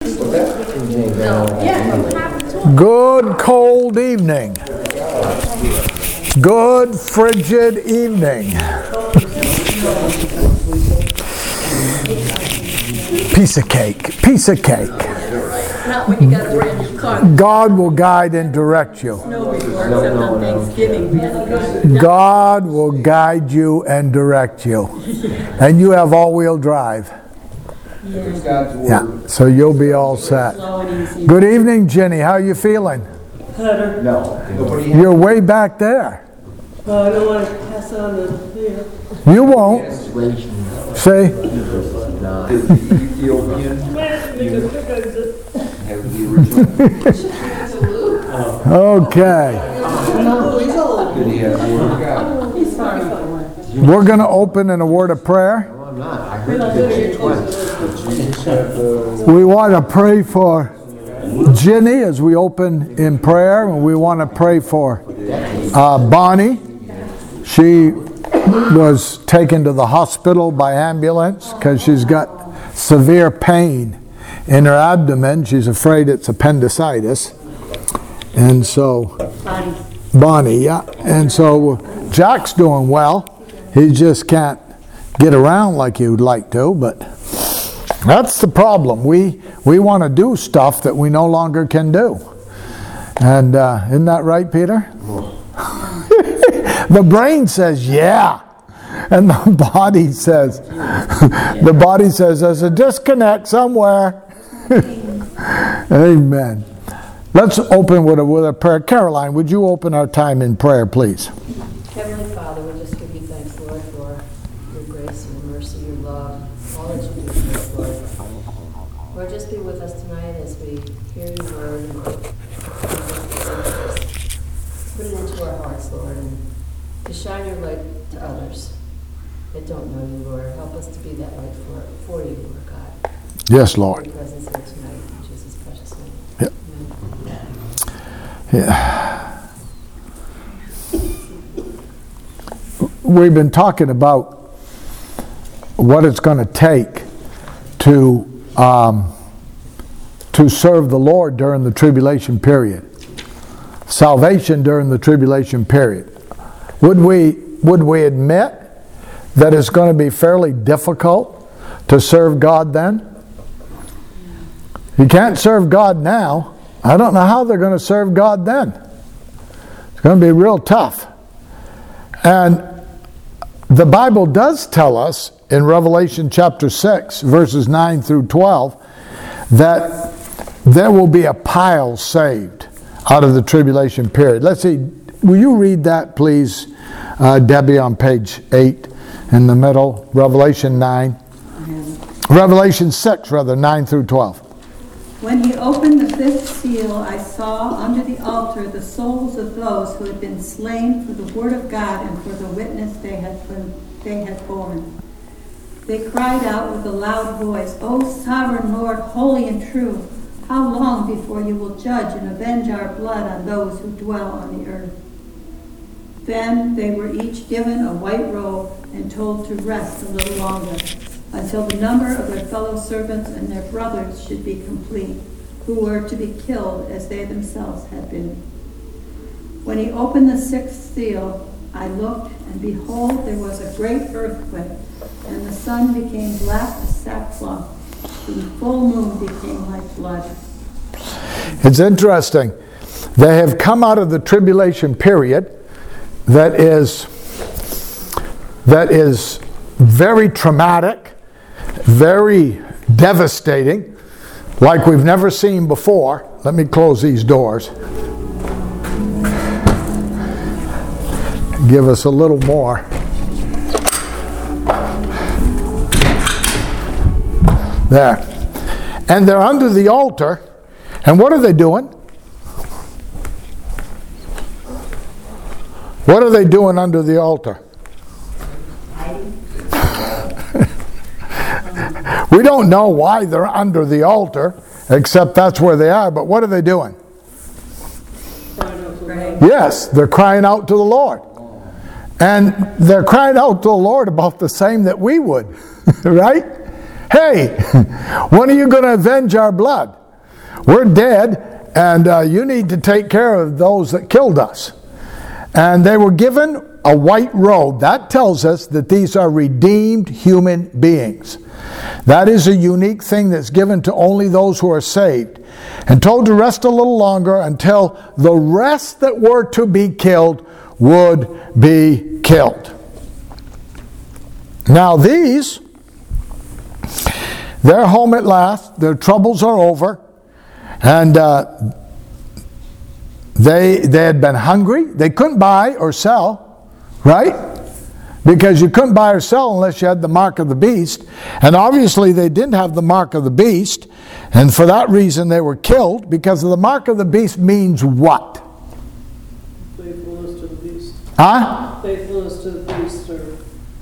Good cold evening. Good frigid evening. Piece of cake. Piece of cake. Not when you got a brand new car. God will guide and direct you. God will guide you and direct you. And you have all-wheel drive. Yeah, so you'll be all set. Good evening, Jenny. How are you feeling? Better. You're way back there. I don't want to pass on the here. You won't. See? Okay. We're going to open in a word of prayer. We want to pray for Jenny as we open in prayer, and we want to pray for Bonnie. She was taken to the hospital by ambulance because she's got severe pain in her abdomen. She's afraid it's appendicitis. And so, Bonnie, yeah. And so Jack's doing well. He just can't get around like he would like to, but that's the problem. We want to do stuff that we no longer can do. And isn't that right, Peter? The brain says, yeah. And the body says, there's a disconnect somewhere. Amen. Let's open with a prayer. Caroline, would you open our time in prayer, please? Heavenly Father, we just give you thanks, Lord, for your grace, your mercy, your love, all that you do for us, Lord. Lord, just be with us tonight as we hear your word and put it into our hearts, Lord, and to shine your light to others that don't know you, Lord. Help us to be that light for you, Lord God. Yes, Lord. Your presence here tonight, in Jesus' precious name. Yep. Amen. Yeah. We've been talking about what it's going to take to serve the Lord during the tribulation period. Salvation during the tribulation period. Would we admit that it's going to be fairly difficult to serve God then? You can't serve God now. I don't know how they're going to serve God then. It's going to be real tough. And the Bible does tell us in Revelation chapter 6, verses 9 through 12, that there will be a pile saved out of the tribulation period. Let's see. Will you read that, please, Debbie, on page 8 in the middle, Revelation 9. Revelation 6, rather, 9 through 12. When he opened the fifth seal, I saw under the altar the souls of those who had been slain for the word of God and for the witness they had borne. They cried out with a loud voice, O sovereign Lord, holy and true, how long before you will judge and avenge our blood on those who dwell on the earth? Then they were each given a white robe and told to rest a little longer, until the number of their fellow servants and their brothers should be complete, who were to be killed as they themselves had been. When he opened the sixth seal, I looked, and behold, there was a great earthquake, and the sun became black as sackcloth, and the full moon became like blood. It's interesting. They have come out of the tribulation period that is very traumatic, very devastating, like we've never seen before. Let me close these doors. Give us a little more. There. And they're under the altar. And what are they doing? What are they doing under the altar? We don't know why they're under the altar, except that's where they are. But what are they doing? Yes, they're crying out to the Lord. And they're crying out to the Lord about the same that we would, right? Hey, when are you going to avenge our blood? we're dead, and you need to take care of those that killed us. And they were given a white robe. That tells us that these are redeemed human beings. That is a unique thing that's given to only those who are saved. And told to rest a little longer until the rest that were to be killed would be killed. Now these, they're home at last. Their troubles are over. And they had been hungry. They couldn't buy or sell, right? Because you couldn't buy or sell unless you had the mark of the beast. And obviously they didn't have the mark of the beast. And for that reason they were killed, because the mark of the beast means what? Faithfulness to the beast. Huh? Faithfulness to the beast, or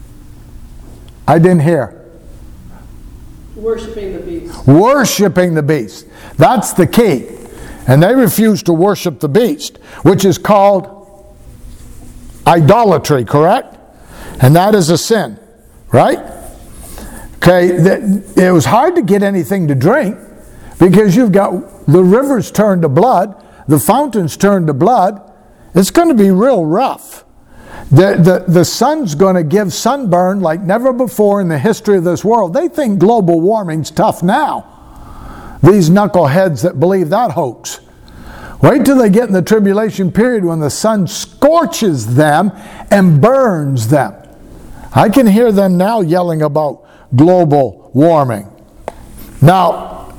I didn't hear. worshiping the beast. Worshipping the beast. That's the key. And they refused to worship the beast, which is called idolatry, correct? And that is a sin, right? Okay, it was hard to get anything to drink because you've got the rivers turned to blood, the fountains turned to blood. It's going to be real rough. The sun's going to give sunburn like never before in the history of this world. They think global warming's tough now. These knuckleheads that believe that hoax. Wait till they get in the tribulation period when the sun scorches them and burns them. I can hear them now yelling about global warming. Now,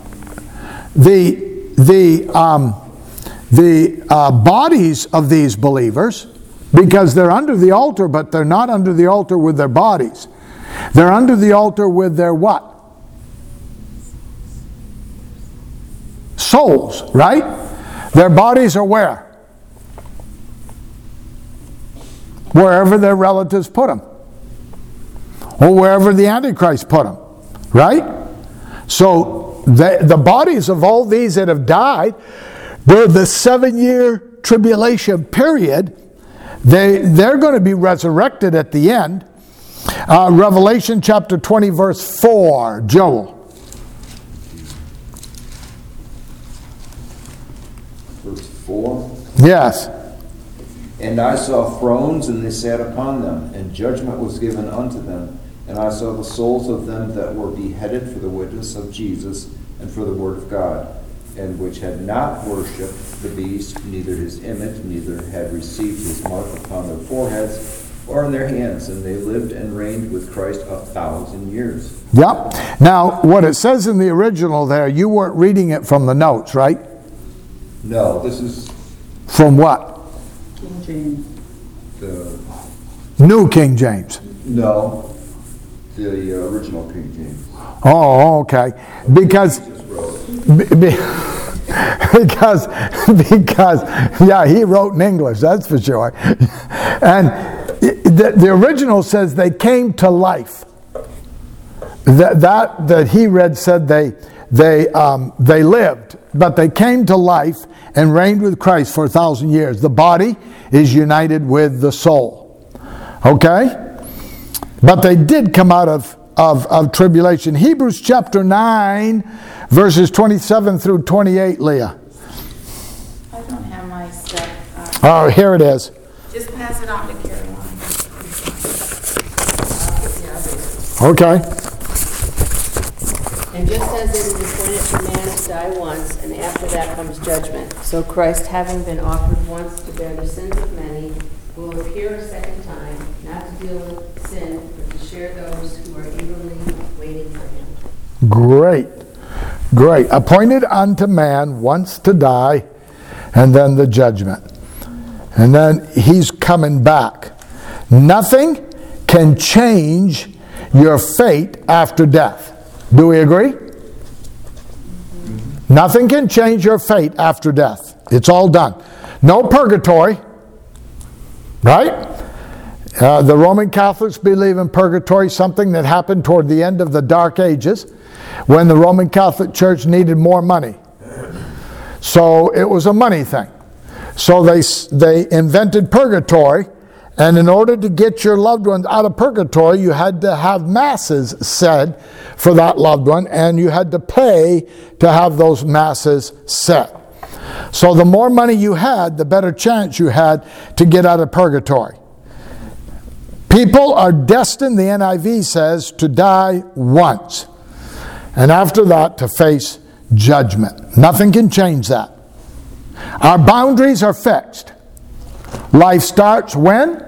the bodies of these believers, because they're under the altar, but they're not under the altar with their bodies. They're under the altar with their what? Souls, right? Their bodies are where? Wherever their relatives put them. Or wherever the Antichrist put them. Right? So the bodies of all these that have died during the 7-year tribulation period, they're going to be resurrected at the end. Revelation chapter 20 verse 4, Joel. Verse 4. Yes. And I saw thrones, and they sat upon them, and judgment was given unto them. And I saw the souls of them that were beheaded for the witness of Jesus and for the word of God, and which had not worshipped the beast, neither his image, neither had received his mark upon their foreheads or in their hands. And they lived and reigned with Christ 1,000 years. Yep. Now, what it says in the original there, you weren't reading it from the notes, right? No, this is From what? King James. the New King James. the original King James. Oh, okay. Because Just wrote it. because yeah, he wrote in English, that's for sure. And the original says they came to life. That he read said they lived, but they came to life and reigned with Christ for 1,000 years. The body is united with the soul. Okay? But they did come out of tribulation. Hebrews chapter 9, verses 27 through 28, Leah. I don't have my stuff. Oh, here it is. Just pass it on to Caroline. Okay. And just as it is appointed for man to die once, and after that comes judgment, so Christ, having been offered once to bear the sins of many, will appear a second time, not to deal with sin, but to share those who are eagerly waiting for him. Great. Great. Appointed unto man once to die, and then the judgment. And then he's coming back. Nothing can change your fate after death. Do we agree? Nothing can change your fate after death. It's all done. No purgatory. Right? The Roman Catholics believe in purgatory, something that happened toward the end of the Dark Ages when the Roman Catholic Church needed more money. So it was a money thing. So they invented purgatory, And in order to get your loved ones out of purgatory, you had to have masses said for that loved one, and you had to pay to have those masses said. So the more money you had, the better chance you had to get out of purgatory. People are destined, the NIV says, to die once. And after that, to face judgment. Nothing can change that. Our boundaries are fixed. Life starts when?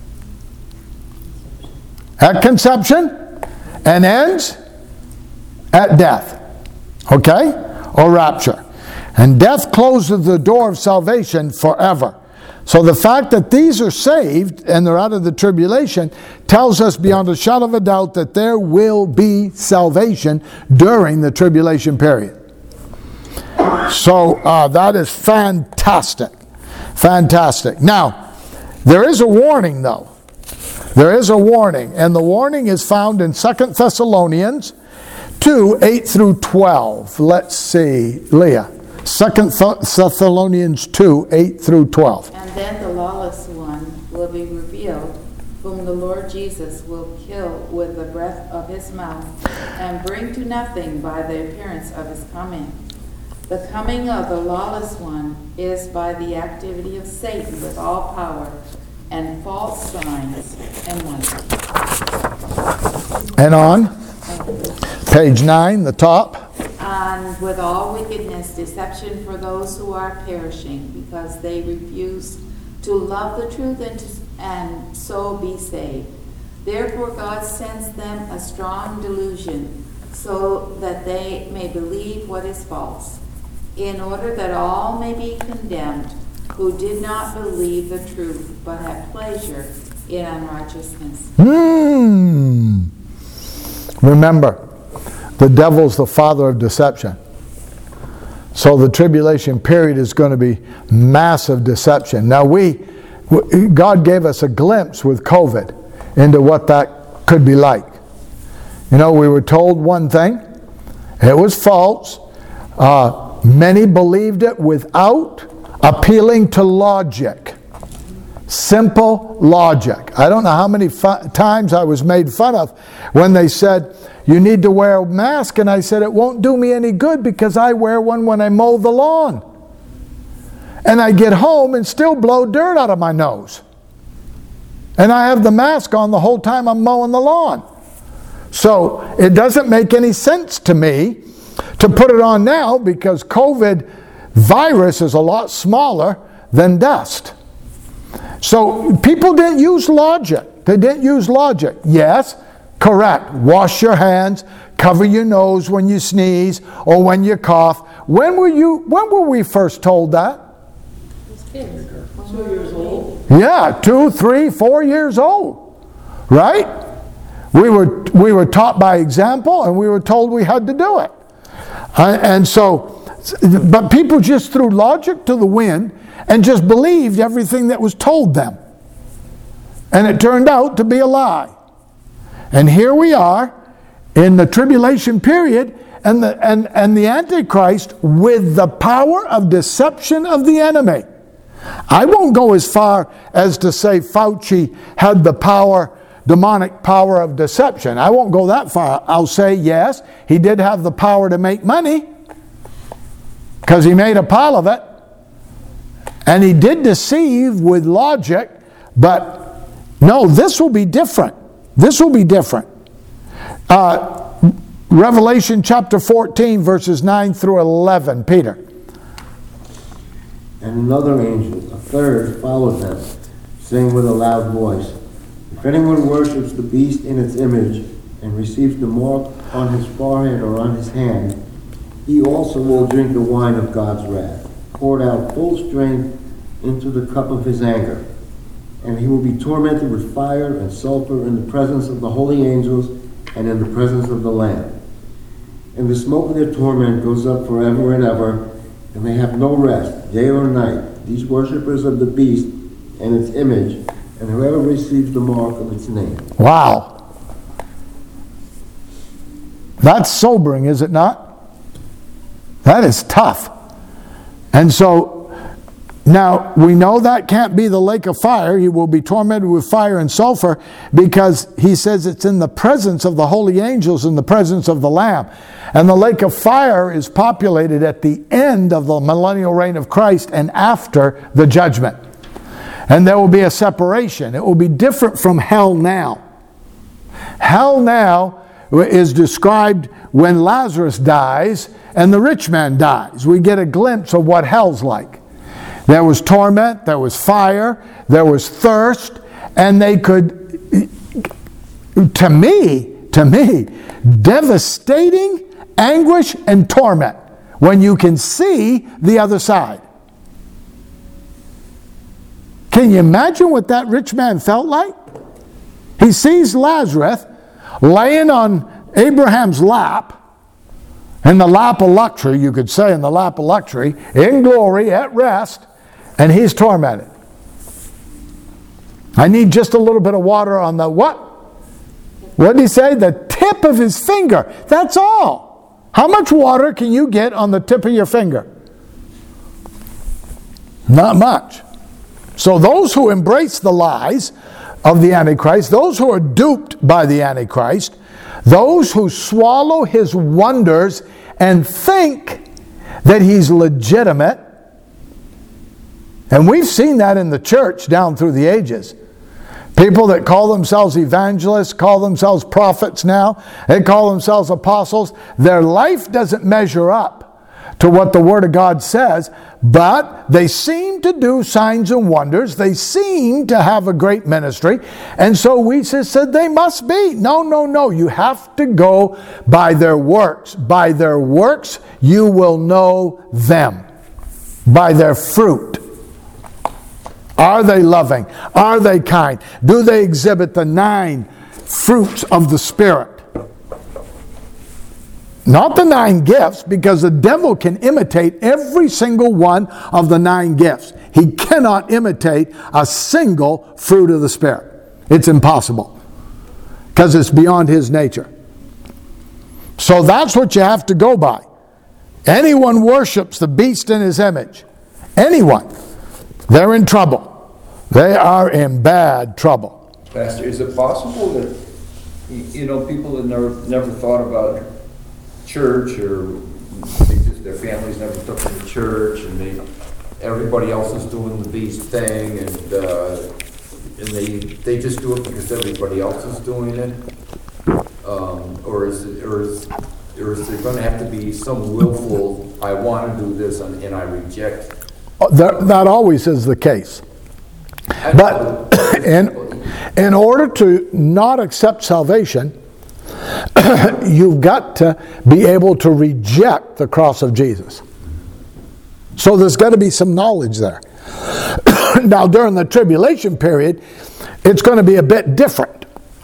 At conception, and ends at death. Okay? Or rapture. And death closes the door of salvation forever. So the fact that these are saved and they're out of the tribulation tells us beyond a shadow of a doubt that there will be salvation during the tribulation period. So that is fantastic. Fantastic. Now, there is a warning though. There is a warning, and the warning is found in 2 Thessalonians 2, 8 through 12. Let's see, Leah. 2 Thessalonians 2, 8 through 12. And then the lawless one will be revealed, whom the Lord Jesus will kill with the breath of his mouth, and bring to nothing by the appearance of his coming. The coming of the lawless one is by the activity of Satan with all power, and false signs and wonders. And on, page 9, the top. And with all wickedness, deception for those who are perishing, because they refuse to love the truth and so be saved. Therefore God sends them a strong delusion, so that they may believe what is false, in order that all may be condemned who did not believe the truth, but had pleasure in unrighteousness. Remember, the devil's the father of deception. So the tribulation period is going to be massive deception. Now God gave us a glimpse with COVID into what that could be like. You know, we were told one thing. It was false. Many believed it without appealing to logic. Simple logic. I don't know how many times I was made fun of when they said, you need to wear a mask, and I said, it won't do me any good because I wear one when I mow the lawn. And I get home and still blow dirt out of my nose. And I have the mask on the whole time I'm mowing the lawn. So it doesn't make any sense to me to put it on now, because COVID virus is a lot smaller than dust. So people didn't use logic. They didn't use logic. Yes, correct. Wash your hands, cover your nose when you sneeze or when you cough. When were we first told that? 2 years old. Yeah, 2, 3, 4 years old. Right? We were taught by example, and we were told we had to do it. But people just threw logic to the wind and just believed everything that was told them. And it turned out to be a lie. And here we are in the tribulation period, and the Antichrist with the power of deception of the enemy. I won't go as far as to say Fauci had the power, demonic power of deception. I won't go that far. I'll say, yes, he did have the power to make money, because he made a pile of it. And he did deceive with logic, but no, this will be different. This will be different. Revelation chapter 14, verses 9 through 11. Peter. And another angel, a third, followed them, saying with a loud voice, if anyone worships the beast in its image and receives the mark on his forehead or on his hand, he also will drink the wine of God's wrath, poured out full strength into the cup of his anger. And he will be tormented with fire and sulfur in the presence of the holy angels and in the presence of the Lamb. And the smoke of their torment goes up forever and ever, and they have no rest, day or night, these worshippers of the beast and its image, and whoever receives the mark of its name. Wow. That's sobering, is it not? That is tough. And so Now, we know that can't be the lake of fire. He will be tormented with fire and sulfur, because he says it's in the presence of the holy angels, in the presence of the Lamb. And the lake of fire is populated at the end of the millennial reign of Christ and after the judgment. And there will be a separation. It will be different from hell now. Hell now is described when Lazarus dies and the rich man dies. We get a glimpse of what hell's like. There was torment, there was fire, there was thirst, and they could, to me, devastating anguish and torment when you can see the other side. Can you imagine what that rich man felt like? He sees Lazarus laying on Abraham's lap, in the lap of luxury, you could say, in the lap of luxury, in glory, at rest, and he's tormented. I need just a little bit of water on the what? What did he say? The tip of his finger. That's all. How much water can you get on the tip of your finger? Not much. So those who embrace the lies of the Antichrist, those who are duped by the Antichrist, those who swallow his wonders and think that he's legitimate, and we've seen that in the church down through the ages. People that call themselves evangelists, call themselves prophets now, they call themselves apostles. Their life doesn't measure up to what the Word of God says, but they seem to do signs and wonders. They seem to have a great ministry. And so we just said they must be. No. You have to go by their works. By their works, you will know them. By their fruit. Are they loving? Are they kind? Do they exhibit the 9 fruits of the Spirit? Not the 9 gifts, because the devil can imitate every single one of the 9 gifts. He cannot imitate a single fruit of the Spirit. It's impossible, because it's beyond his nature. So that's what you have to go by. Anyone worships the beast in his image. Anyone. They're in trouble. They are in bad trouble. Pastor, is it possible that, people that never thought about church, or their families never took them to church, and everybody else is doing the beast thing, and they just do it because everybody else is doing it? Or is there going to have to be some willful, I want to do this and I reject? That always is the case. But in order to not accept salvation, you've got to be able to reject the cross of Jesus. So there's got to be some knowledge there. Now, during the tribulation period, it's going to be a bit different.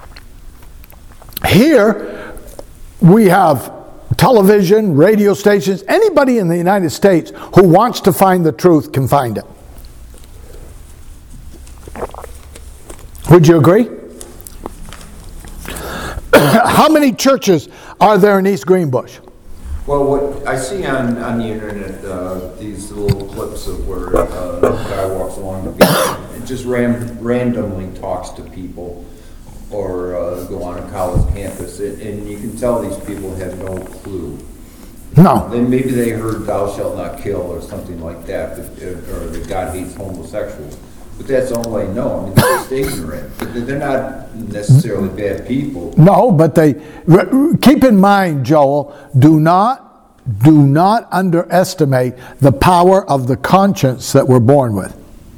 Here, we have television, radio stations. Anybody in the United States who wants to find the truth can find it. Would you agree? How many churches are there in East Greenbush? Well, what I see on the internet, these little clips of where a guy walks along the beach and just randomly talks to people, or go on a college campus, and you can tell these people have no clue. No. Then maybe they heard "Thou shalt not kill" or something like that, or that God hates homosexuals. But that's all they know. I mean, they're just ignorant. They're not necessarily bad people. No, but keep in mind, Joel, do not underestimate the power of the conscience that we're born with.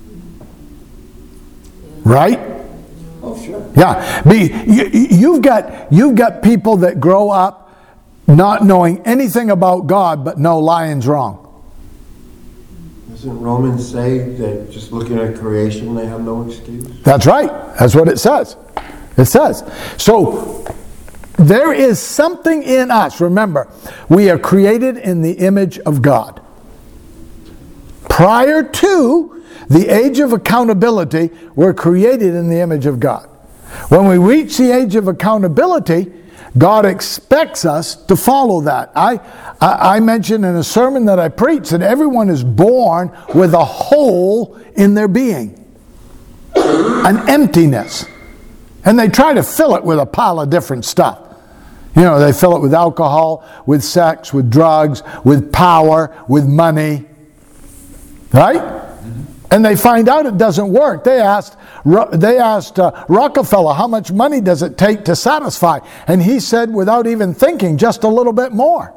Right? Oh, sure. Yeah. You've got people that grow up not knowing anything about God, but know lying's wrong. Doesn't Romans say that just looking at creation, they have no excuse? That's right. That's what it says. It says. So there is something in us. Remember, we are created in the image of God. Prior to the age of accountability, we're created in the image of God. When we reach the age of accountability, God expects us to follow that. I mentioned in a sermon that I preached that everyone is born with a hole in their being, an emptiness. And they try to fill it with a pile of different stuff. You know, they fill it with alcohol, with sex, with drugs, with power, with money. Right? And they find out it doesn't work. They asked Rockefeller, how much money does it take to satisfy? And he said, without even thinking, just a little bit more.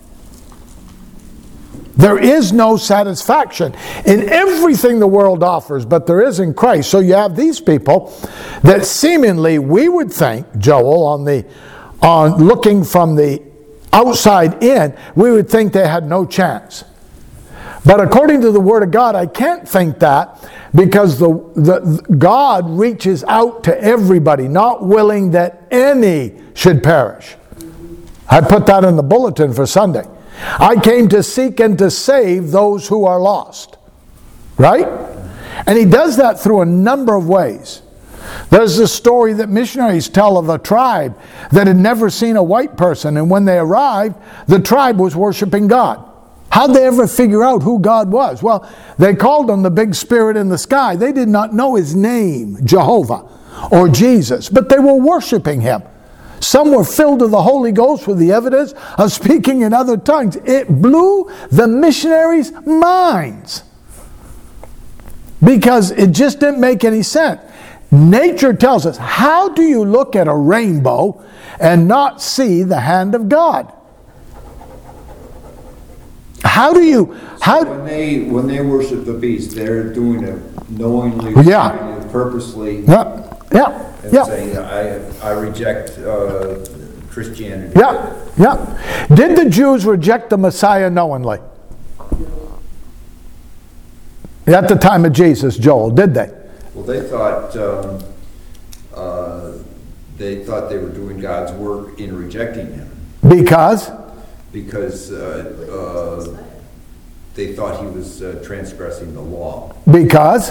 There is no satisfaction in everything the world offers, but there is in Christ. So you have these people that seemingly we would think, Joel, on looking from the outside in, we would think they had no chance. But according to the Word of God, I can't think that, because God reaches out to everybody, not willing that any should perish. I put that in the bulletin for Sunday. I came to seek and to save those who are lost. Right? And he does that through a number of ways. There's the story that missionaries tell of a tribe that had never seen a white person, and when they arrived, the tribe was worshiping God. How'd they ever figure out who God was? Well, they called him the big spirit in the sky. They did not know his name, Jehovah or Jesus, but they were worshiping him. Some were filled with the Holy Ghost with the evidence of speaking in other tongues. It blew the missionaries' minds because it just didn't make any sense. Nature tells us, how do you look at a rainbow and not see the hand of God? When they worship the beast, they're doing it knowingly, purposely, and saying, I reject Christianity. Did the Jews reject the Messiah knowingly? At the time of Jesus, Joel, did they? Well, they thought they were doing God's work in rejecting him. Because they thought he was transgressing the law. Because?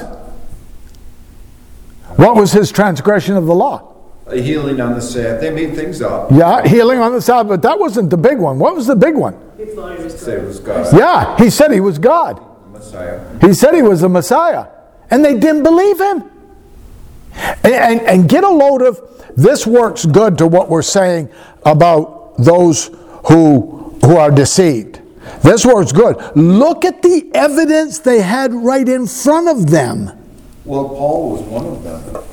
What was his transgression of the law? Healing on the Sabbath. They made things up. Yeah, healing on the Sabbath, but that wasn't the big one. What was the big one? He thought he was Said it was God. Yeah, he said he was God. The Messiah. He said he was the Messiah. And they didn't believe him. And get a load of, this works good to what we're saying about those who are deceived. This works good. Look at the evidence they had right in front of them. Well, Paul was one of them.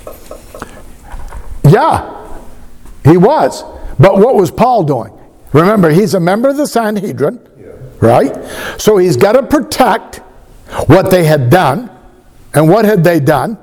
Yeah, he was. But what was Paul doing? Remember, he's a member of the Sanhedrin, right? So he's got to protect what they had done. And what had they done?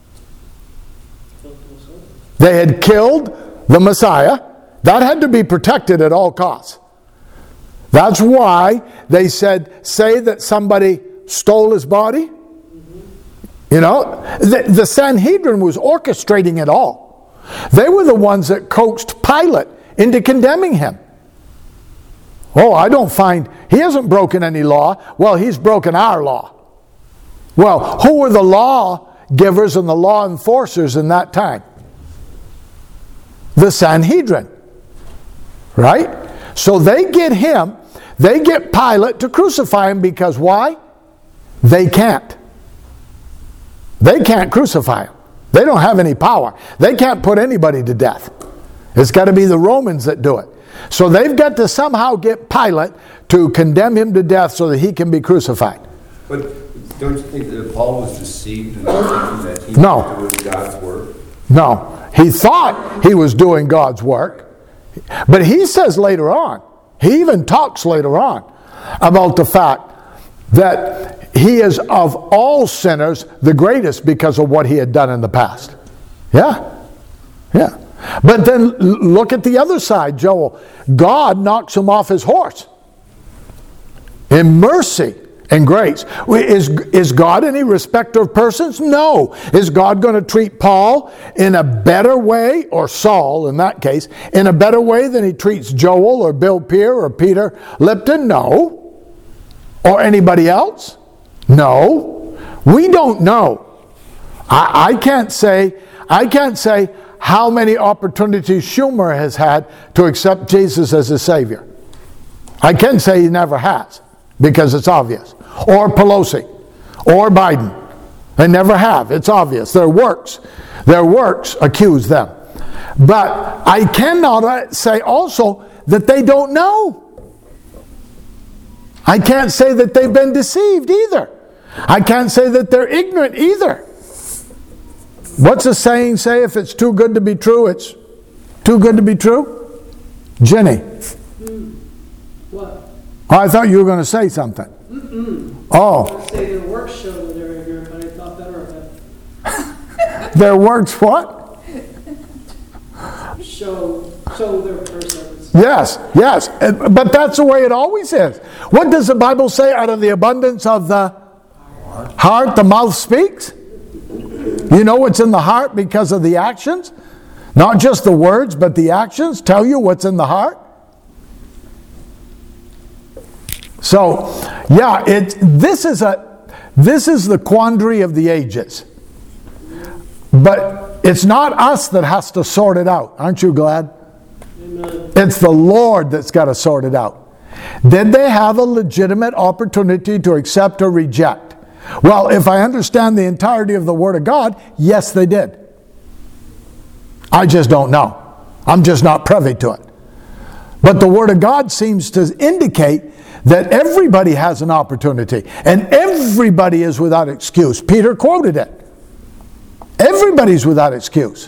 They had killed the Messiah. That had to be protected at all costs. That's why they said, say that somebody stole his body. You know, the Sanhedrin was orchestrating it all. They were the ones that coaxed Pilate into condemning him. Oh, I don't find, he hasn't broken any law. Well, he's broken our law. Well, who were the law givers and the law enforcers in that time? The Sanhedrin. Right? So they get him, they get Pilate to crucify him because why? They can't. They can't crucify him. They don't have any power. They can't put anybody to death. It's got to be the Romans that do it. So they've got to somehow get Pilate to condemn him to death so that he can be crucified. But don't you think that Paul was deceived in thinking that he No. was doing God's work? No. He thought he was doing God's work. But he says later on, he even talks later on about the fact that he is of all sinners the greatest because of what he had done in the past. Yeah. Yeah. But then look at the other side, Joel. God knocks him off his horse. In mercy and grace. Is God any respecter of persons? No. Is God going to treat Paul in a better way, or Saul in that case, in a better way than he treats Joel or Bill Peer or Peter Lipton? No. Or anybody else? No. We don't know. I can't say how many opportunities Schumer has had to accept Jesus as his Savior. I can say he never has, because it's obvious. Or Pelosi, or Biden. They never have. It's obvious. Their works accuse them. But I cannot say also that they don't know. I can't say that they've been deceived either. I can't say that they're ignorant either. What's the saying say? If it's too good to be true, it's too good to be true? Jenny. What? Oh, I thought you were going to say something. Oh. I say their works show that they're ignorant, but I thought better of it. Their works what? Show their persons. Yes. But that's the way it always is. What does the Bible say? Out of the abundance of the heart, the mouth speaks? You know what's in the heart because of the actions? Not just the words, but the actions tell you what's in the heart. So, yeah, this is the quandary of the ages. But it's not us that has to sort it out. Aren't you glad? Amen. It's the Lord that's got to sort it out. Did they have a legitimate opportunity to accept or reject? Well, if I understand the entirety of the Word of God, yes, they did. I just don't know. I'm just not privy to it. But the Word of God seems to indicate that everybody has an opportunity and everybody is without excuse. Peter quoted it. Everybody's without excuse.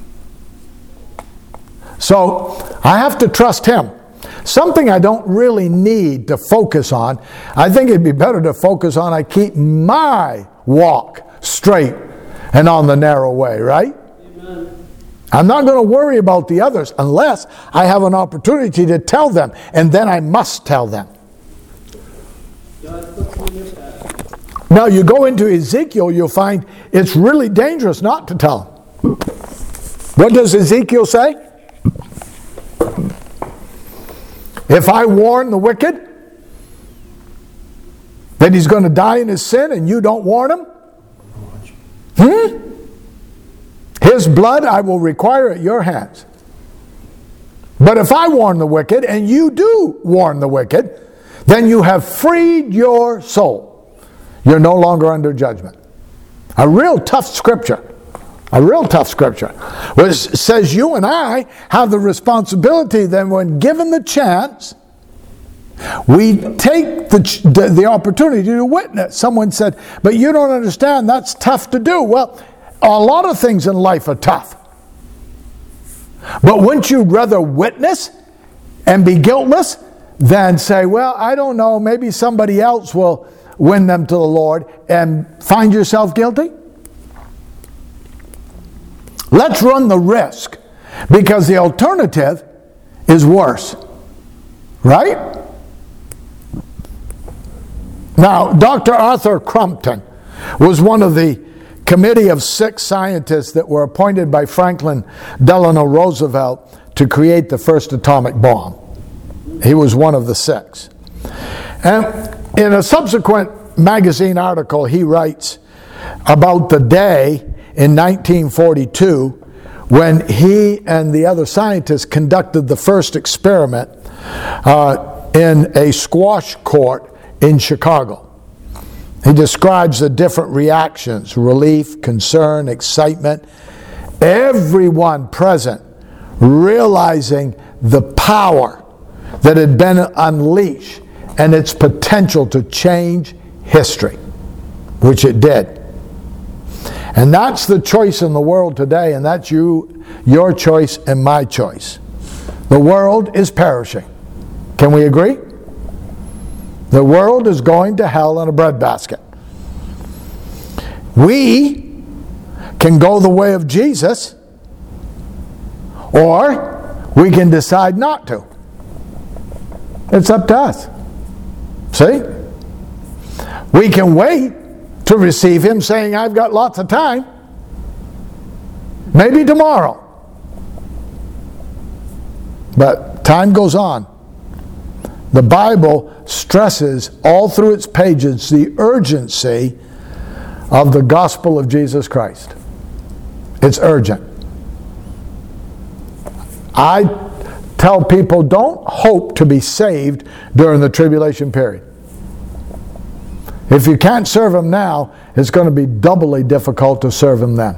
So I have to trust Him. Something I don't really need to focus on. I think it'd be better to focus on I keep my walk straight and on the narrow way, right? Amen. I'm not going to worry about the others unless I have an opportunity to tell them, and then I must tell them. God puts me in your path. Now you go into Ezekiel, you'll find it's really dangerous not to tell them. What does Ezekiel say? If I warn the wicked that he's going to die in his sin and you don't warn him, his blood I will require at your hands. But if I warn the wicked and you do warn the wicked, then you have freed your soul. You're no longer under judgment. A real tough scripture. A real tough scripture. Which says you and I have the responsibility then when given the chance, we take the opportunity to witness. Someone said, but you don't understand, that's tough to do. Well, a lot of things in life are tough. But wouldn't you rather witness and be guiltless than say, well, I don't know, maybe somebody else will win them to the Lord and find yourself guilty? Let's run the risk, because the alternative is worse. Right? Now, Dr. Arthur Crumpton was one of the committee of 6 scientists that were appointed by Franklin Delano Roosevelt to create the first atomic bomb. He was one of the 6. And in a subsequent magazine article, he writes about the day in 1942 when he and the other scientists conducted the first experiment in a squash court in Chicago. He describes the different reactions: relief, concern, excitement. Everyone present realizing the power that had been unleashed and its potential to change history, which it did. And that's the choice in the world today, and that's your choice and my choice. The world is perishing. Can we agree? The world is going to hell in a breadbasket. We can go the way of Jesus, or we can decide not to. It's up to us. See? We can wait to receive Him, saying, I've got lots of time. Maybe tomorrow. But time goes on. The Bible stresses all through its pages the urgency of the gospel of Jesus Christ. It's urgent. I tell people, don't hope to be saved during the tribulation period. If you can't serve Him now, it's going to be doubly difficult to serve Him then.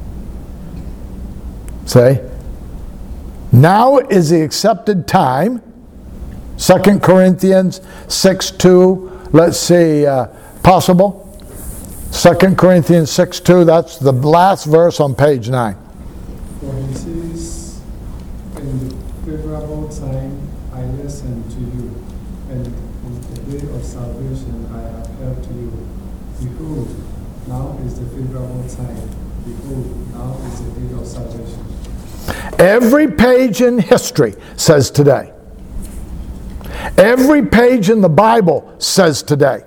See? Now is the accepted time. 2 Corinthians 6:2. Let's see, possible? 2 Corinthians 6:2, that's the last verse on page 9. For He says, in the favorable time I listened to you, and in the day of salvation I have helped you. Behold, now is the favorable time. Behold, now is the day of salvation. Every page in history says today. Every page in the Bible says today.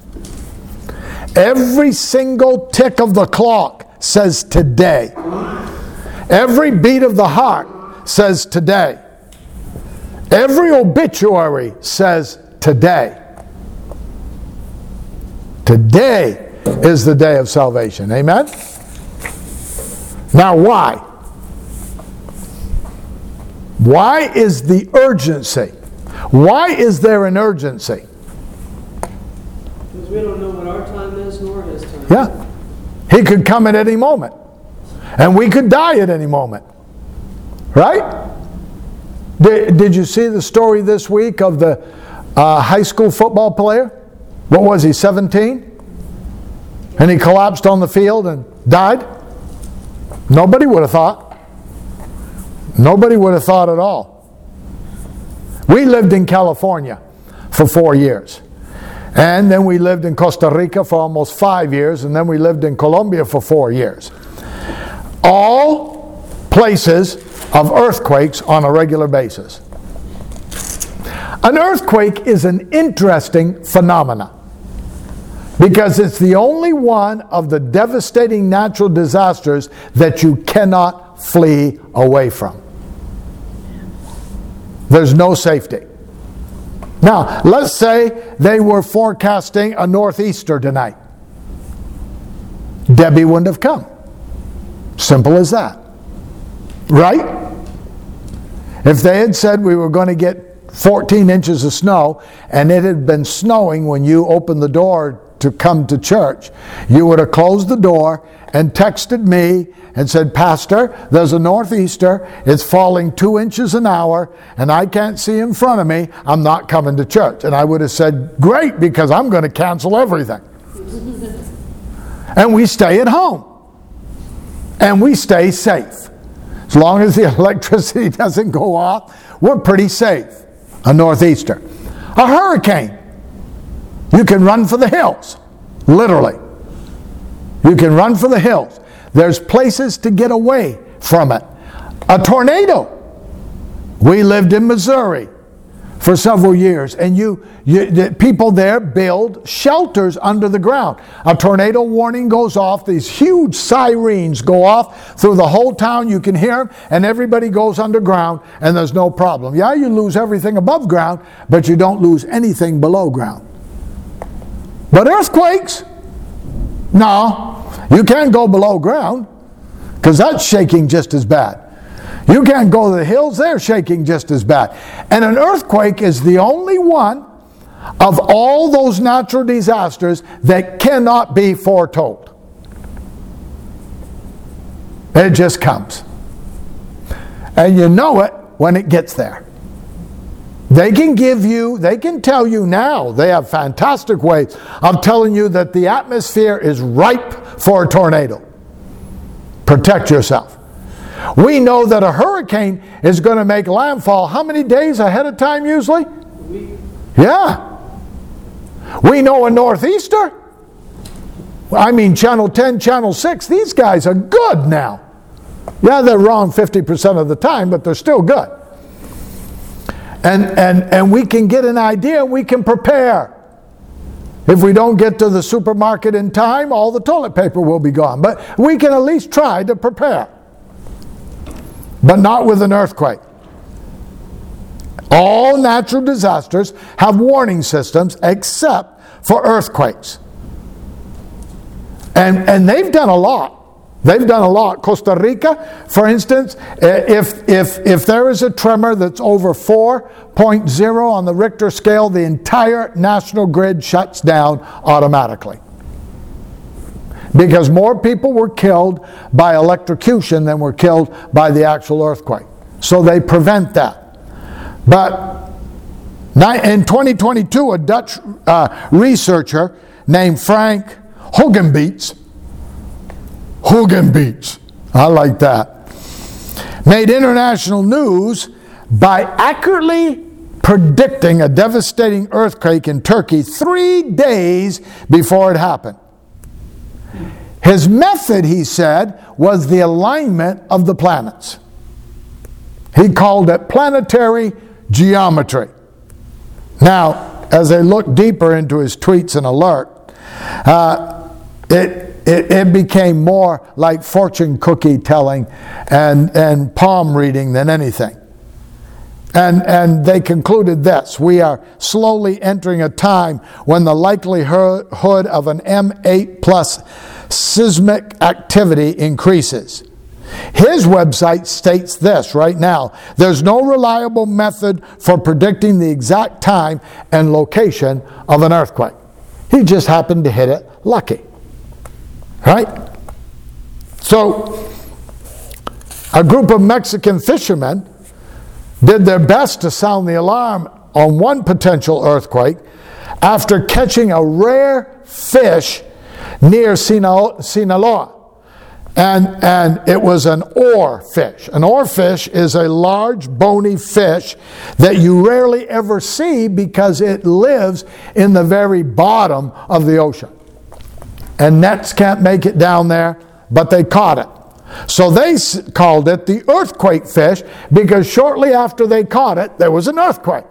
Every single tick of the clock says today. Every beat of the heart says today. Every obituary says today. Today is the day of salvation. Amen? Now why? Why is the urgency? Why is there an urgency? Because we don't know what our time is nor His time. Yeah. He could come at any moment. And we could die at any moment. Right? Did you see the story this week of the high school football player? What was he, 17? And he collapsed on the field and died? Nobody would have thought. Nobody would have thought at all. We lived in California for 4 years. And then we lived in Costa Rica for almost 5 years. And then we lived in Colombia for 4 years. All places of earthquakes on a regular basis. An earthquake is an interesting phenomenon because it's the only one of the devastating natural disasters that you cannot flee away from. There's no safety. Now, let's say they were forecasting a northeaster tonight. Debbie wouldn't have come. Simple as that. Right? If they had said we were going to get 14 inches of snow and it had been snowing when you opened the door to come to church, you would have closed the door and texted me and said, Pastor, there's a northeaster, it's falling 2 inches an hour, and I can't see in front of me, I'm not coming to church. And I would have said, great, because I'm going to cancel everything. And we stay at home. And we stay safe. As long as the electricity doesn't go off, we're pretty safe. A northeaster. A hurricane. You can run for the hills. Literally. You can run for the hills. There's places to get away from it. A tornado. We lived in Missouri for several years, and the people there build shelters under the ground. A tornado warning goes off. These huge sirens go off through the whole town. You can hear them, and everybody goes underground, and there's no problem. Yeah, you lose everything above ground, but you don't lose anything below ground. But earthquakes? No. You can't go below ground, because that's shaking just as bad. You can't go to the hills, they're shaking just as bad. And an earthquake is the only one of all those natural disasters that cannot be foretold. It just comes. And you know it when it gets there. They can tell you now, they have fantastic ways of telling you that the atmosphere is ripe for a tornado. Protect yourself. We know that a hurricane is going to make landfall how many days ahead of time usually? Yeah. We know a northeaster. I mean, Channel 10, Channel 6, these guys are good now. Yeah, they're wrong 50% of the time, but they're still good. And we can get an idea, we can prepare. If we don't get to the supermarket in time, all the toilet paper will be gone. But we can at least try to prepare. But not with an earthquake. All natural disasters have warning systems except for earthquakes. And they've done a lot. They've done a lot. Costa Rica, for instance, if there is a tremor that's over 4.0 on the Richter scale, the entire national grid shuts down automatically. Because more people were killed by electrocution than were killed by the actual earthquake. So they prevent that. But in 2022, a Dutch researcher named Frank Hogenbeets, I like that, made international news by accurately predicting a devastating earthquake in Turkey 3 days before it happened. His method, he said, was the alignment of the planets. He called it planetary geometry. Now, as I look deeper into his tweets and alert, it became more like fortune cookie telling and palm reading than anything. And they concluded this: we are slowly entering a time when the likelihood of an M8 plus seismic activity increases. His website states this right now: there's no reliable method for predicting the exact time and location of an earthquake. He just happened to hit it lucky. Right? So, a group of Mexican fishermen did their best to sound the alarm on one potential earthquake after catching a rare fish near Sinaloa. And it was an oarfish. An oarfish is a large, bony fish that you rarely ever see because it lives in the very bottom of the ocean. And nets can't make it down there, but they caught it. So they called it the earthquake fish because shortly after they caught it, there was an earthquake.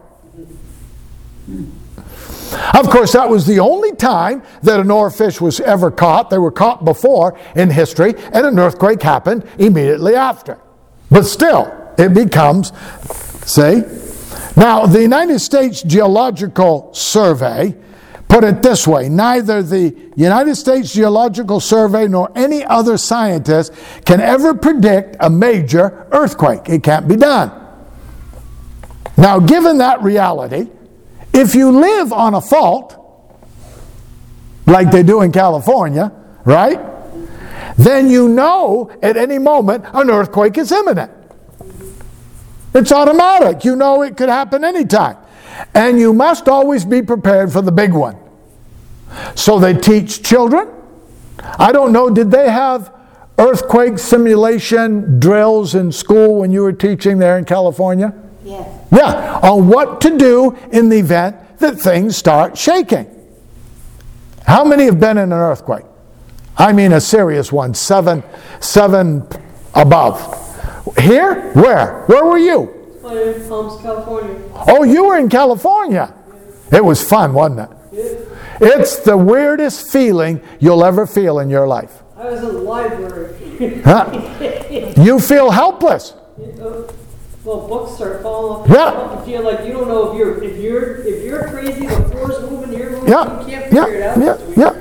Of course, that was the only time that an oarfish was ever caught. They were caught before in history, and an earthquake happened immediately after. But still, it becomes, see? Now, the United States Geological Survey put it this way: neither the United States Geological Survey nor any other scientist can ever predict a major earthquake. It can't be done. Now, given that reality, if you live on a fault, like they do in California, right? Then you know at any moment an earthquake is imminent. It's automatic. You know it could happen anytime. And you must always be prepared for the big one. So they teach children. I don't know, did they have earthquake simulation drills in school when you were teaching there in California? Yes. Yeah, on what to do in the event that things start shaking. How many have been in an earthquake? I mean a serious one, 7 above. Here? Where? Where were you? In Palms, California. Oh, you were in California. It was fun, wasn't it? Yeah. It's the weirdest feeling you'll ever feel in your life. I was in the library. Huh? You feel helpless. Well, books start falling off. Yeah. You feel like you don't know if you're crazy, the floor's moving, you're moving, Yeah. you can't figure it out.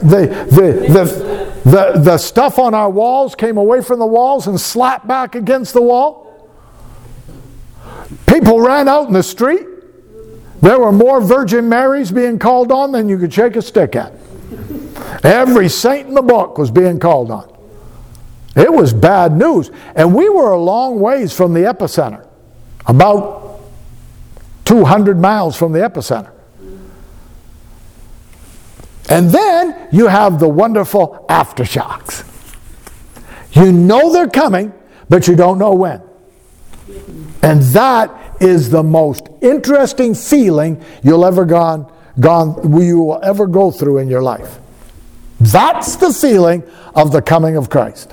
The stuff on our walls came away from the walls and slapped back against the wall. People ran out in the street. There were more Virgin Marys being called on than you could shake a stick at. Every saint in the book was being called on. It was bad news. And we were a long ways from the epicenter. About 200 miles from the epicenter. And then you have the wonderful aftershocks. You know they're coming, but you don't know when. And that is the most interesting feeling you will ever go through in your life. That's the feeling of the coming of Christ.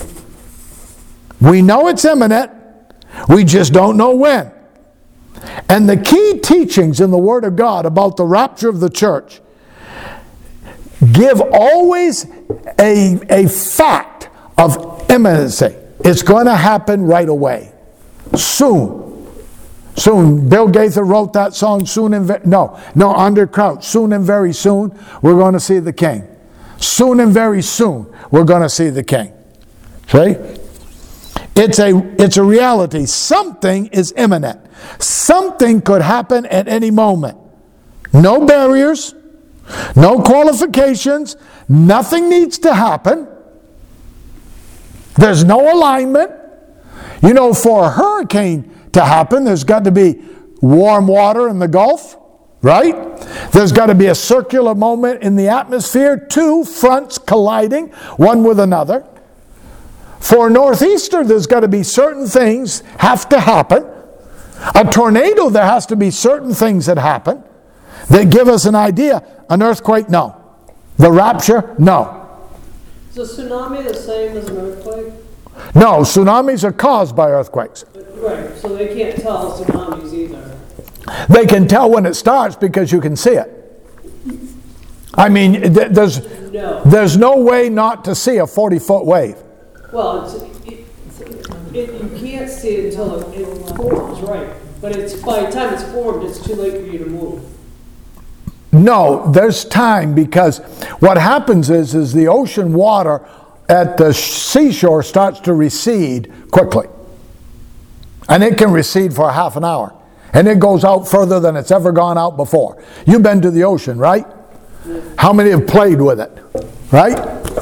We know it's imminent. We just don't know when. And the key teachings in the Word of God about the rapture of the church give always a fact of imminency. It's going to happen right away. Soon. Soon. Bill Gaither wrote that song, Under Crouch. Soon and very soon, we're going to see the King. Soon and very soon, we're going to see the King. See? It's a reality. Something is imminent. Something could happen at any moment. No barriers, no qualifications, nothing needs to happen. There's no alignment. You know, for a hurricane to happen, there's got to be warm water in the Gulf, right? There's got to be a circular moment in the atmosphere, two fronts colliding, one with another. For a northeaster, there's got to be certain things have to happen. A tornado, there has to be certain things that happen that give us an idea. An earthquake, no. The rapture, no. Is a tsunami the same as an earthquake? No, tsunamis are caused by earthquakes. Right, so they can't tell tsunamis either. They can tell when it starts because you can see it. I mean, there's no way not to see a 40-foot wave. Well, you can't see it until it forms, right? But by the time it's formed, it's too late for you to move. No, there's time, because what happens is the ocean water at the seashore starts to recede quickly. And it can recede for a half an hour. And it goes out further than it's ever gone out before. You've been to the ocean, right? How many have played with it? Right?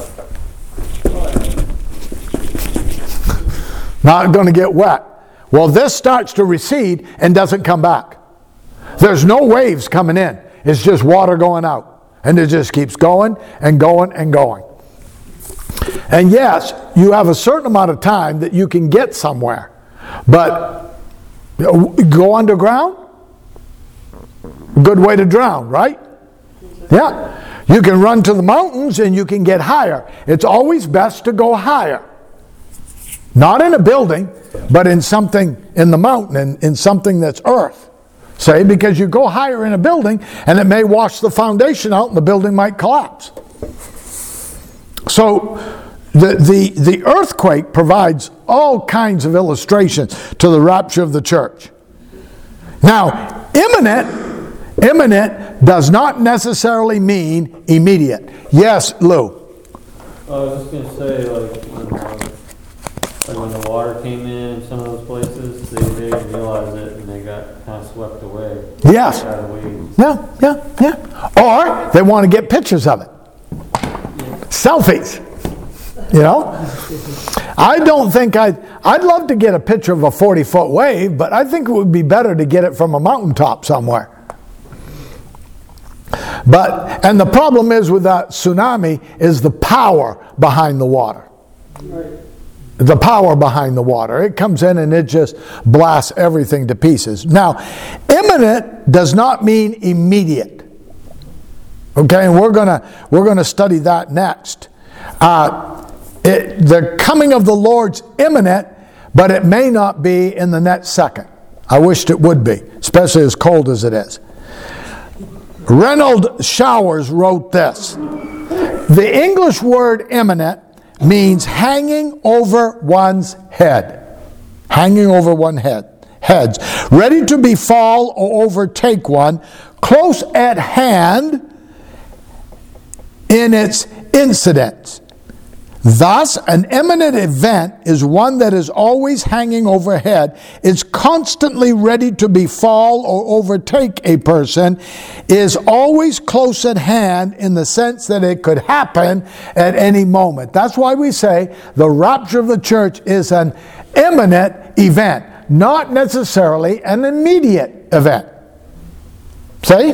Not going to get wet. Well, this starts to recede and doesn't come back. There's no waves coming in. It's just water going out. And it just keeps going and going and going. And yes, you have a certain amount of time that you can get somewhere. But go underground? Good way to drown, right? Yeah. You can run to the mountains and you can get higher. It's always best to go higher. Not in a building, but in something in the mountain, in something that's earth. Say, because you go higher in a building and it may wash the foundation out and the building might collapse. So the earthquake provides all kinds of illustrations to the rapture of the church. Now, imminent does not necessarily mean immediate. Yes, Lou? I was just going to say, when the water came in some of those places, they didn't realize it and they got kind of swept away. Yes. Out of waves. Yeah. Or they want to get pictures of it. Selfies. You know? I don't think I'd love to get a picture of a 40-foot wave, but I think it would be better to get it from a mountaintop somewhere. And the problem is with that tsunami is the power behind the water. Right. The power behind the water. It comes in and it just blasts everything to pieces. Now, imminent does not mean immediate. Okay, and we're gonna study that next. The coming of the Lord's imminent, but it may not be in the next second. I wished it would be, especially as cold as it is. Reynold Showers wrote this. The English word imminent means hanging over one's head. Hanging over one's heads. Ready to befall or overtake one, close at hand in its incidents. Thus, an imminent event is one that is always hanging overhead, is constantly ready to befall or overtake a person, is always close at hand in the sense that it could happen at any moment. That's why we say the rapture of the church is an imminent event, not necessarily an immediate event. See?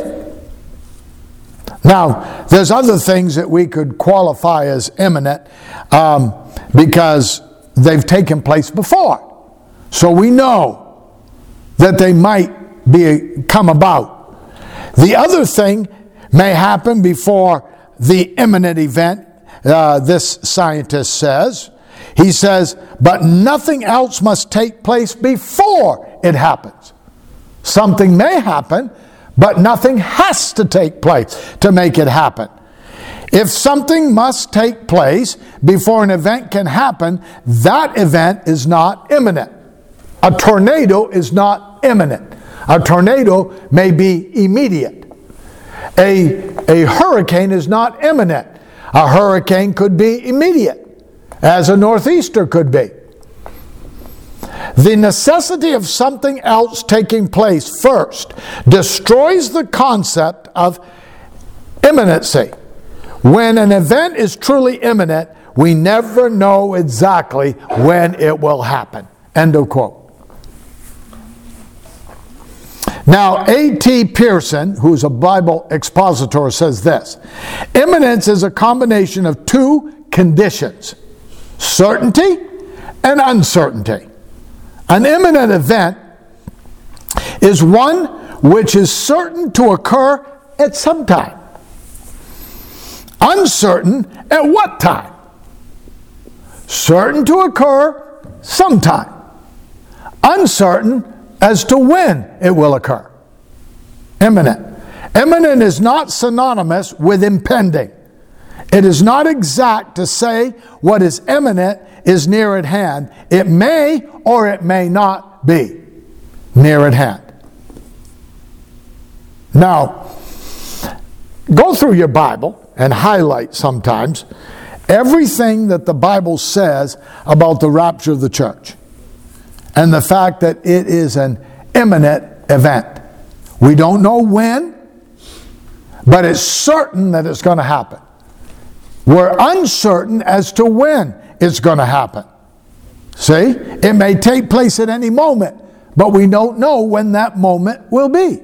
Now, there's other things that we could qualify as imminent because they've taken place before. So we know that they might come about. The other thing may happen before the imminent event, this scientist says. He says, but nothing else must take place before it happens. Something may happen, but nothing has to take place to make it happen. If something must take place before an event can happen, that event is not imminent. A tornado is not imminent. A tornado may be immediate. A hurricane is not imminent. A hurricane could be immediate. as a northeaster could be. The necessity of something else taking place first destroys the concept of imminency. When an event is truly imminent, we never know exactly when it will happen. End of quote. Now, A.T. Pearson, who's a Bible expositor, says this: imminence is a combination of two conditions, certainty and uncertainty. An imminent event is one which is certain to occur at some time. Uncertain at what time? Certain to occur sometime. Uncertain as to when it will occur. Imminent. Imminent is not synonymous with impending. It is not exact to say what is imminent is near at hand. It may or it may not be near at hand. Now, go through your Bible and highlight sometimes everything that the Bible says about the rapture of the church and the fact that it is an imminent event. We don't know when, but it's certain that it's going to happen. We're uncertain as to when it's going to happen. See? It may take place at any moment, but we don't know when that moment will be.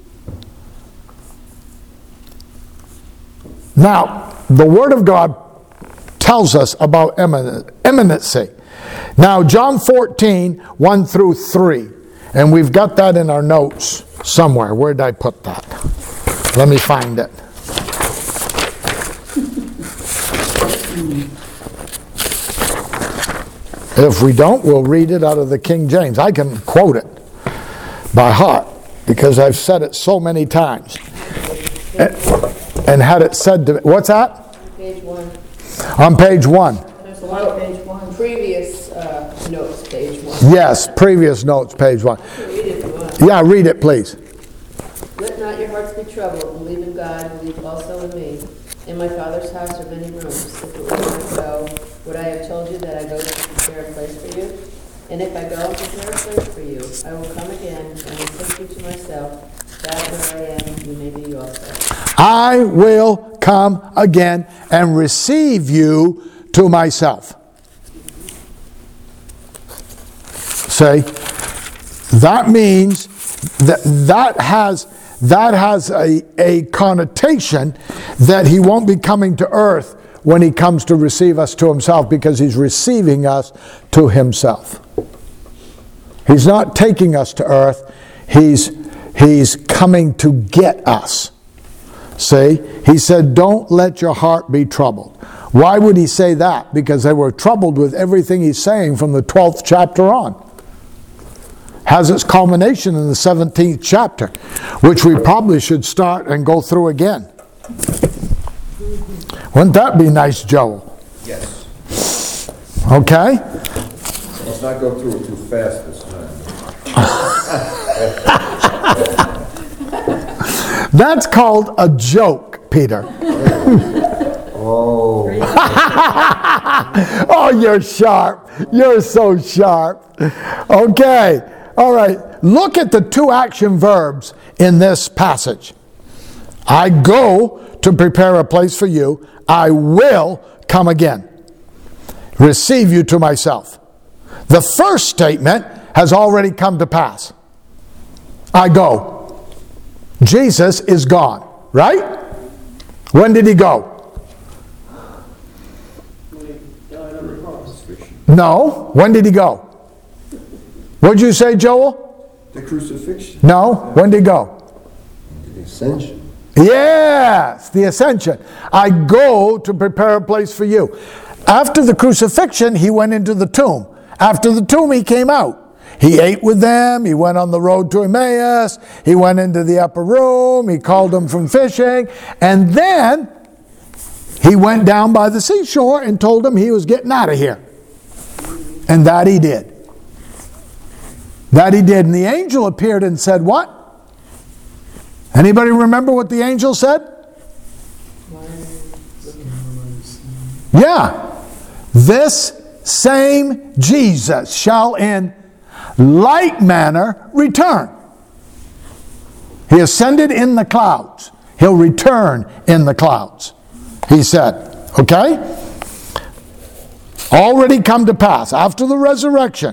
Now, the Word of God tells us about imminency. Now, John 14, 1 through 3. And we've got that in our notes somewhere. Where did I put that? Let me find it. If we don't, we'll read it out of the King James. I can quote it by heart because I've said it so many times. And had it said to me. What's that? Page 1. On page 1. There's a lot of page 1. Previous notes, page 1. Yes, previous notes, page 1. Read it if you want. Yeah, read it, please. Let not your hearts be troubled. Believe in God. Believe also in me. In my Father's house are many rooms. If it were not so, would I have told you that I go to prepare a place for you? And if I go and prepare a place for you, I will come again and will take you to myself, that where I am, you may be also. I will come again and receive you to myself. See, that means that has a connotation that he won't be coming to earth when he comes to receive us to himself, because he's receiving us to himself. He's not taking us to earth. He's coming to get us. See, he said, don't let your heart be troubled. Why would he say that? Because they were troubled with everything he's saying from the 12th chapter on. Has its culmination in the 17th chapter, which we probably should start and go through again. Wouldn't that be nice, Joel? Yes. Okay? Let's not go through it too fast this time. That's called a joke, Peter. Oh. Oh, you're sharp. You're so sharp. Okay. All right. Look at the two action verbs in this passage. I go to prepare a place for you. I will come again. Receive you to myself. The first statement has already come to pass. I go. Jesus is gone, right? When did he go? No. When did he go? What did you say, Joel? The crucifixion. No. When did he go? The ascension. Yes, the ascension. I go to prepare a place for you. After the crucifixion, he went into the tomb. After the tomb, he came out. He ate with them. He went on the road to Emmaus. He went into the upper room. He called them from fishing. And then he went down by the seashore and told them he was getting out of here. And that he did. That he did. And the angel appeared and said what? Anybody remember what the angel said? Yeah. This same Jesus shall in like manner return. He ascended in the clouds. He'll return in the clouds, he said. Okay? Already come to pass. After the resurrection,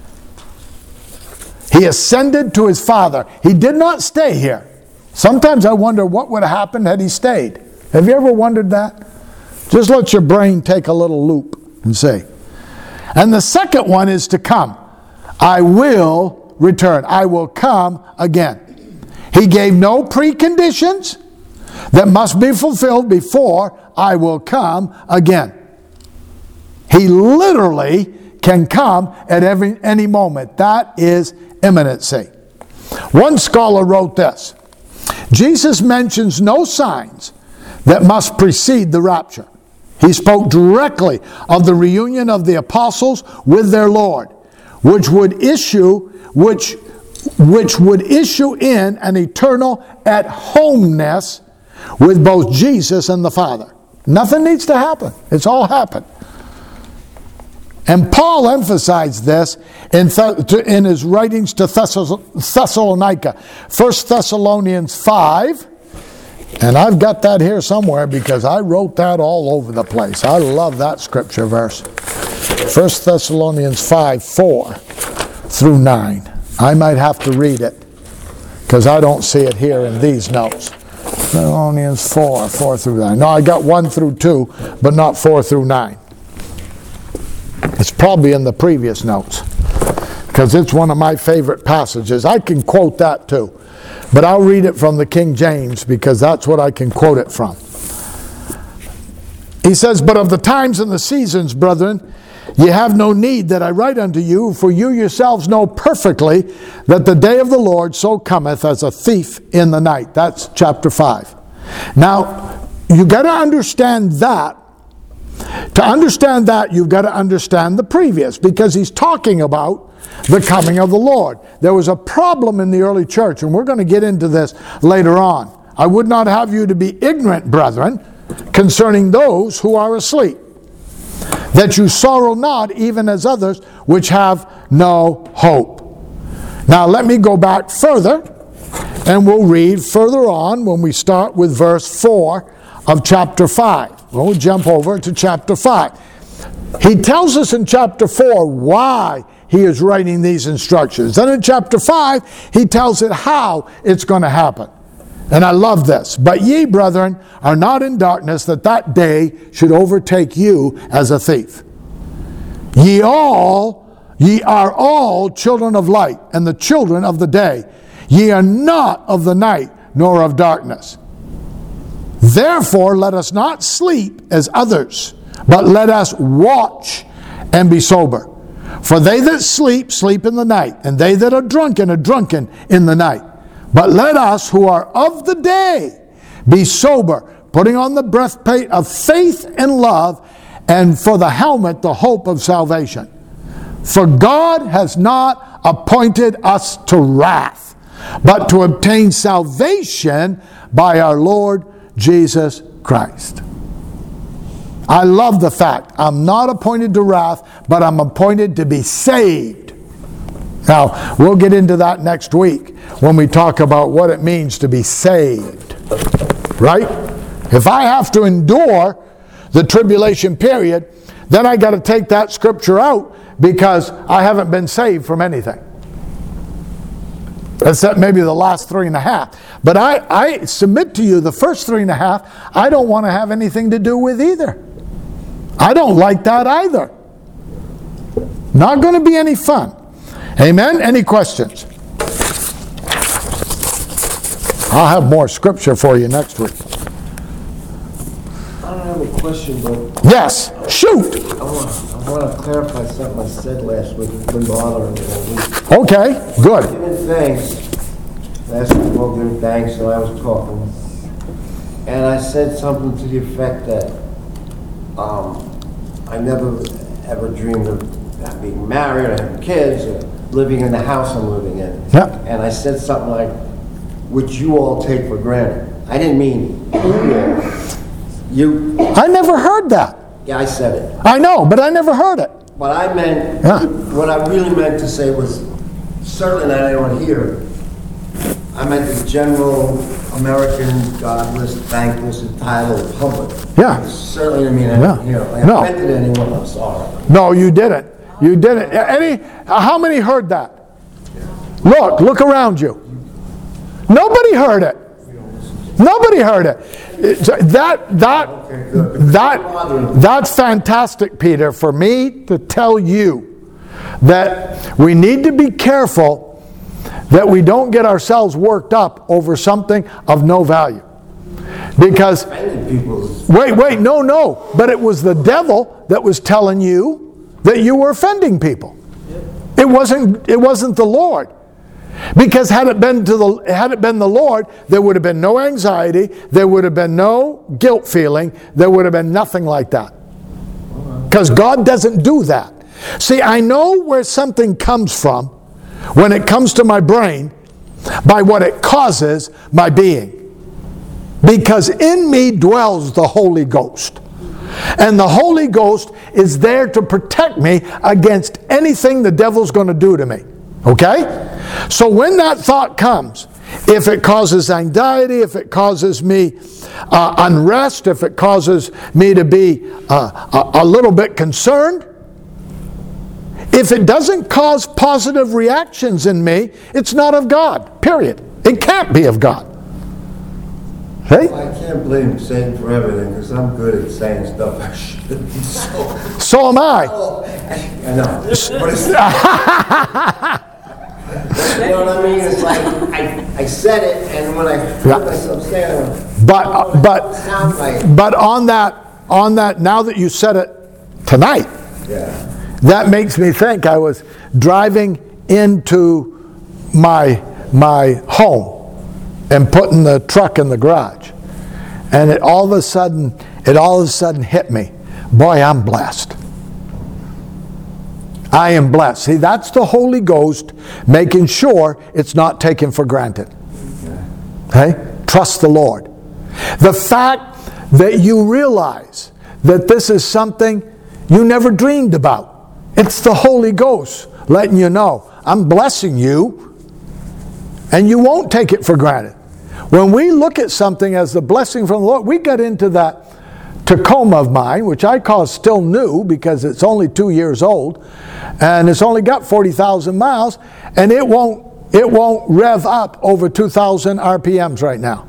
he ascended to his Father. He did not stay here. Sometimes I wonder what would have happened had he stayed. Have you ever wondered that? Just let your brain take a little loop and see. And the second one is to come. I will return. I will come again. He gave no preconditions that must be fulfilled before I will come again. He literally can come at any moment. That is imminency. One scholar wrote this: Jesus mentions no signs that must precede the rapture. He spoke directly of the reunion of the apostles with their Lord, which would issue in an eternal at-homeness with both Jesus and the Father. Nothing needs to happen. It's all happened. And Paul emphasized this in his writings to Thessalonica. 1 Thessalonians 5. And I've got that here somewhere because I wrote that all over the place. I love that scripture verse. 1 Thessalonians 5, 4 through 9. I might have to read it because I don't see it here in these notes. Thessalonians 4, 4 through 9. No, I got 1 through 2, but not 4 through 9. It's probably in the previous notes because it's one of my favorite passages. I can quote that too, but I'll read it from the King James because that's what I can quote it from. He says, "But of the times and the seasons, brethren, ye have no need that I write unto you, for you yourselves know perfectly that the day of the Lord so cometh as a thief in the night." That's chapter 5. Now, you got to understand that. To understand that, you've got to understand the previous, because he's talking about the coming of the Lord. There was a problem in the early church, and we're going to get into this later on. I would not have you to be ignorant, brethren, concerning those who are asleep, that you sorrow not, even as others which have no hope. Now let me go back further, and we'll read further on when we start with verse 4 of chapter 5. We'll jump over to chapter 5. He tells us in chapter 4 why he is writing these instructions. Then in chapter 5, he tells it how it's going to happen. And I love this. "But ye, brethren, are not in darkness, that that day should overtake you as a thief. Ye are all children of light, and the children of the day. Ye are not of the night, nor of darkness. Therefore let us not sleep as others, but let us watch and be sober. For they that sleep, sleep in the night, and they that are drunken in the night. But let us who are of the day be sober, putting on the breastplate of faith and love, and for the helmet the hope of salvation. For God has not appointed us to wrath, but to obtain salvation by our Lord Jesus Christ." I love the fact I'm not appointed to wrath, but I'm appointed to be saved. Now, we'll get into that next week when we talk about what it means to be saved. Right? If I have to endure the tribulation period, then I got to take that scripture out because I haven't been saved from anything. Except maybe the last 3.5. But I submit to you the first 3.5, I don't want to have anything to do with either. I don't like that either. Not going to be any fun. Amen? Any questions? I'll have more scripture for you next week. I don't have a question, but Yes, shoot. I want to clarify something I said last week. It's been bothering me all week. Okay, good. Giving thanks. Last week we were giving thanks, so I was talking. And I said something to the effect that I never ever dreamed of being married or having kids or living in the house I'm living in. Yeah. And I said something like, which you all take for granted. I didn't mean you all. You. I never heard that. Yeah, I said it. I know, but I never heard it. What I meant, Yeah. what I really meant to say was, certainly not anyone here, I meant the general American, godless, thankless, entitled public. Yeah. Certainly didn't mean Yeah. anything, I No. offended anyone, I'm sorry. No, you didn't. You didn't. How many heard that? Look around you. Nobody heard it. Nobody heard it. That's fantastic, Peter, for me to tell you that we need to be careful that we don't get ourselves worked up over something of no value. Because, wait, no, but it was the devil that was telling you that you were offending people. It wasn't the Lord. Because had it been the Lord, there would have been no anxiety, there would have been no guilt feeling, there would have been nothing like that. Because God doesn't do that. See, I know where something comes from when it comes to my brain by what it causes my being. Because in me dwells the Holy Ghost. And the Holy Ghost is there to protect me against anything the devil's going to do to me. Okay? So when that thought comes, if it causes anxiety, if it causes me unrest, if it causes me to be a little bit concerned, if it doesn't cause positive reactions in me, it's not of God, period. It can't be of God. Hey? I can't blame Satan for everything, because I'm good at saying stuff I shouldn't. So am I. I know. But it's, you know what I mean? It's like, I said it, and when I heard myself say it, But sounds like, on that, now that you said it tonight, yeah. that makes me think. I was driving into my home and putting the truck in the garage, and it all of a sudden hit me. Boy, I'm blessed. I am blessed. See, that's the Holy Ghost making sure it's not taken for granted. Okay? Trust the Lord. The fact that you realize that this is something you never dreamed about. It's the Holy Ghost letting you know, I'm blessing you, and you won't take it for granted. When we look at something as the blessing from the Lord, we get into that Tacoma of mine, which I call still new because it's only 2 years old, and it's only got 40,000 miles, and it won't rev up over 2,000 RPMs right now.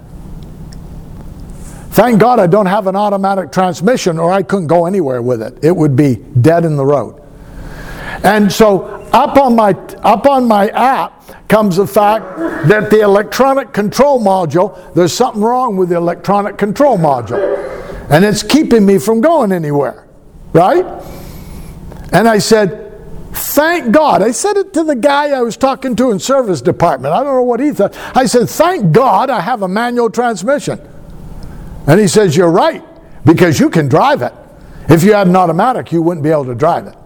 Thank God I don't have an automatic transmission, or I couldn't go anywhere with it. It would be dead in the road. And so up on my app comes the fact that the electronic control module, there's something wrong with the electronic control module. And it's keeping me from going anywhere. Right? And I said, thank God. I said it to the guy I was talking to in service department. I don't know what he thought. I said, thank God I have a manual transmission. And he says, you're right, because you can drive it. If you had an automatic, you wouldn't be able to drive it.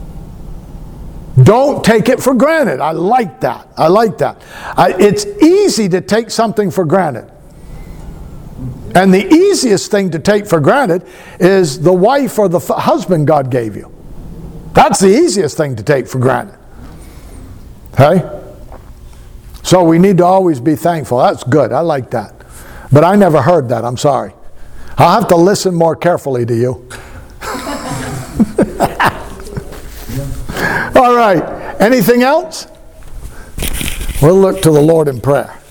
Don't take it for granted. I like that. It's easy to take something for granted. And the easiest thing to take for granted is the wife or the husband God gave you. That's the easiest thing to take for granted. Okay? So we need to always be thankful. That's good. I like that. But I never heard that. I'm sorry. I'll have to listen more carefully to you. All right. Anything else? We'll look to the Lord in prayer.